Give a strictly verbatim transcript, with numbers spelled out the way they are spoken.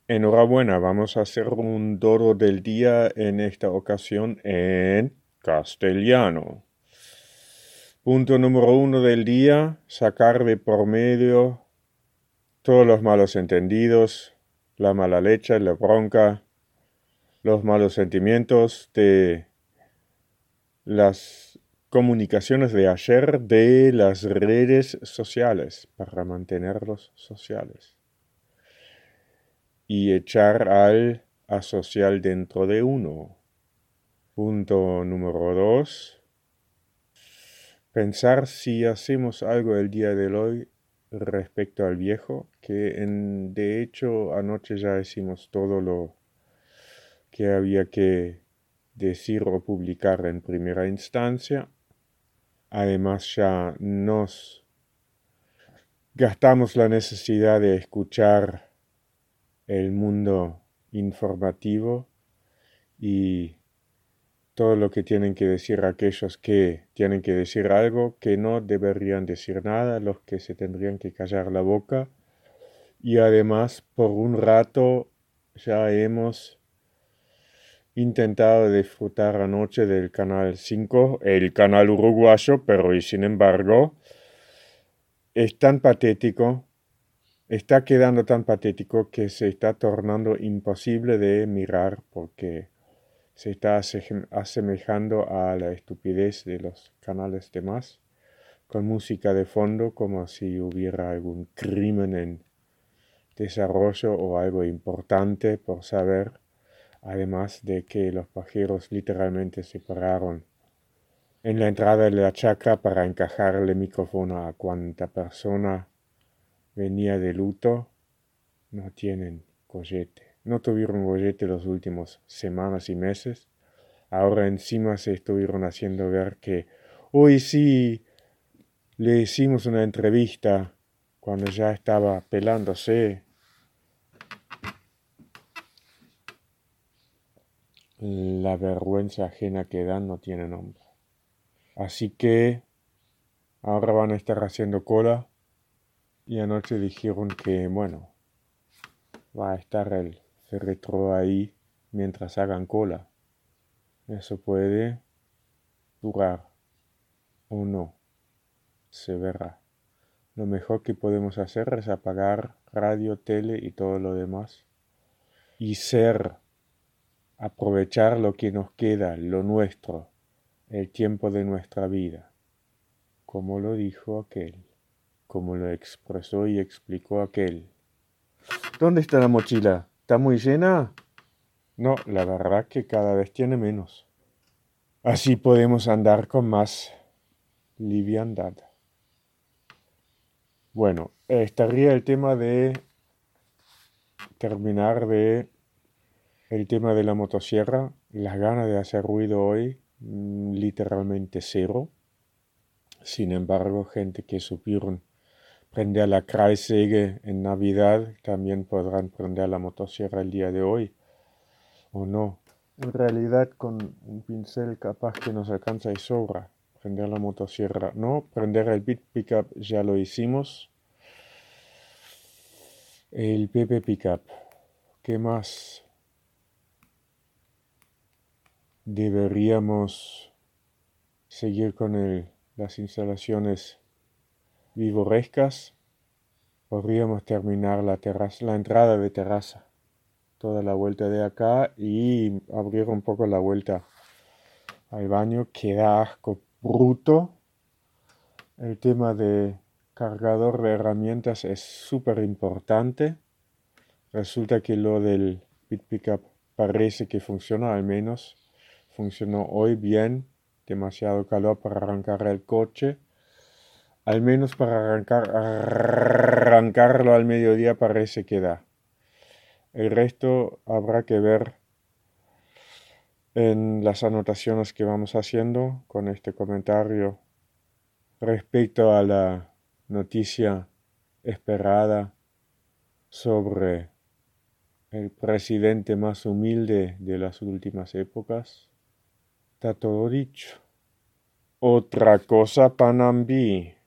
Enhorabuena, vamos a hacer un doro del día en esta ocasión en castellano. Punto número uno del día, sacar de por medio todos los malos entendidos, la mala leche, la bronca, los malos sentimientos de las comunicaciones de ayer de las redes sociales para mantenerlos sociales. Y echar al asocial dentro de uno. Punto número dos. Pensar si hacemos algo el día de hoy respecto al viejo, que en, de hecho anoche ya hicimos todo lo que había que decir o publicar en primera instancia. Además ya nos gastamos la necesidad de escuchar el mundo informativo y todo lo que tienen que decir aquellos que tienen que decir algo, que no deberían decir nada, los que se tendrían que callar la boca. Y además, por un rato ya hemos intentado disfrutar anoche del Canal cinco, el canal uruguayo, pero y sin embargo es tan patético, está quedando tan patético que se está tornando imposible de mirar porque se está asemejando a la estupidez de los canales demás, con música de fondo como si hubiera algún crimen en desarrollo o algo importante por saber, además de que los pajeros literalmente se pararon en la entrada de la chacra para encajarle micrófono a cuanta persona venía de luto. No tienen gollete, no tuvieron gollete los últimos semanas y meses. Ahora encima se estuvieron haciendo ver que hoy sí le hicimos una entrevista cuando ya estaba pelándose. La vergüenza ajena que dan no tiene nombre. Así que ahora van a estar haciendo cola y anoche dijeron que, bueno, va a estar el féretro ahí mientras hagan cola. Eso puede durar o no, se verá. Lo mejor que podemos hacer es apagar radio, tele y todo lo demás y ser, aprovechar lo que nos queda, lo nuestro, el tiempo de nuestra vida, como lo dijo aquel, como lo expresó y explicó aquel. ¿Dónde está la mochila? ¿Está muy llena? No, la verdad que cada vez tiene menos. Así podemos andar con más liviandad. Bueno, estaría el tema de terminar de el tema de la motosierra. Las ganas de hacer ruido hoy, mmm, literalmente cero. Sin embargo, gente que supieron prender la Kreissäge en Navidad también podrán prender la motosierra el día de hoy. ¿O no? En realidad con un pincel capaz que nos alcanza y sobra prender la motosierra. No, prender el Beat Pickup ya lo hicimos. El Pepe Pickup. ¿Qué más? Deberíamos seguir con el, las instalaciones vivorescas. Podríamos terminar la terraza, la entrada de terraza. Toda la vuelta de acá y abrir un poco la vuelta al baño, que da asco bruto. El tema de cargador de herramientas es súper importante. Resulta que lo del Beat Pickup parece que funciona, al menos funcionó hoy bien. Demasiado calor para arrancar el coche. Al menos para arrancar, arrancarlo al mediodía parece que da. El resto habrá que ver en las anotaciones que vamos haciendo con este comentario respecto a la noticia esperada sobre el presidente más humilde de las últimas épocas. Está todo dicho. Otra cosa, Panambi.